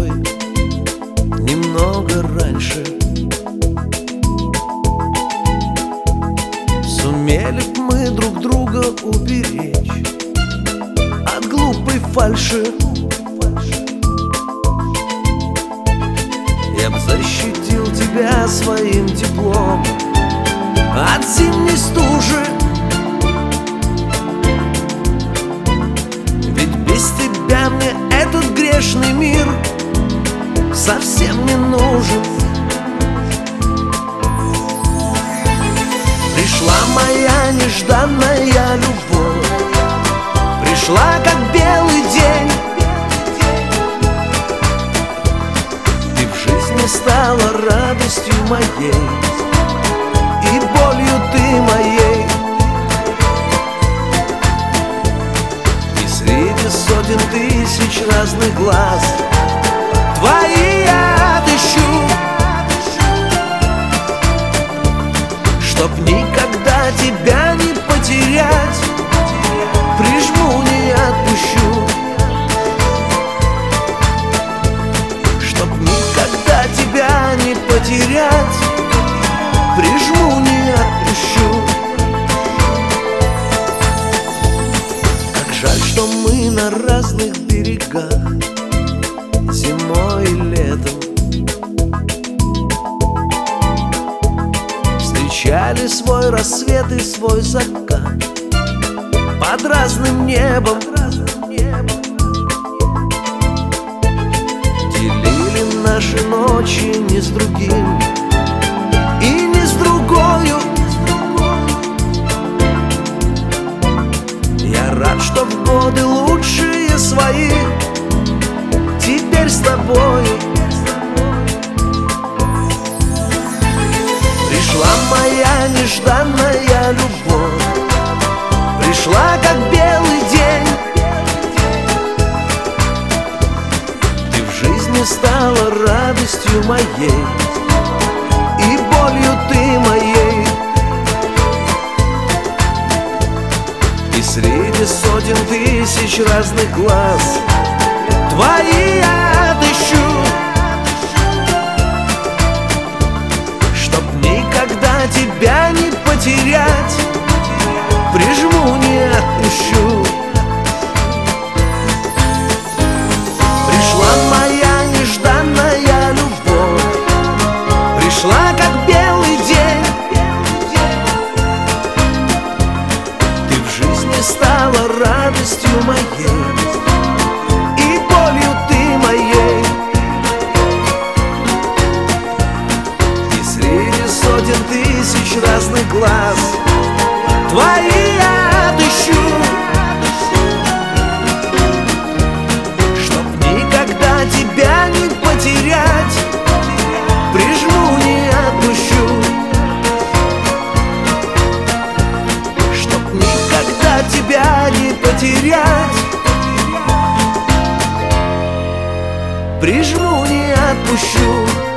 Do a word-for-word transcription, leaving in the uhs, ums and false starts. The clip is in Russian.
тобой немного раньше. Сумели б мы друг друга уберечь от глупой фальши. Я б защитил тебя своим теплом от зимней стужи. Ведь без тебя мне этот грешный мир совсем не нужен. Пришла моя нежданная любовь, пришла как белый день. Ты в жизни стала радостью моей и болью ты моей. И среди сотен тысяч разных глаз твои я отыщу, чтоб никогда тебя не потерять, прижму, не отпущу. Чтоб никогда тебя не потерять, прижму, не отпущу. Как жаль, что мы на разных берегах зимой и летом встречали свой рассвет и свой закат под разным небом. Делили наши ночи не с другим и не с другою. Я рад, что в годы лучшие свои теперь с тобою. Пришла моя нежданная любовь, пришла как белый день. Ты в жизни стала радостью моей и болью ты моей. И среди сотен тысяч разных глаз твои я отыщу, чтоб никогда тебя не потерять, прижму, не отпущу. Пришла моя нежданная любовь, пришла как белый день. Ты в жизни стала радостью моей и болью ты моей. И среди сотен тысяч разных глаз твои я отыщу, чтоб никогда тебя не потерять, прижму, не отпущу. Чтоб никогда тебя не потерять, прижму, не отпущу.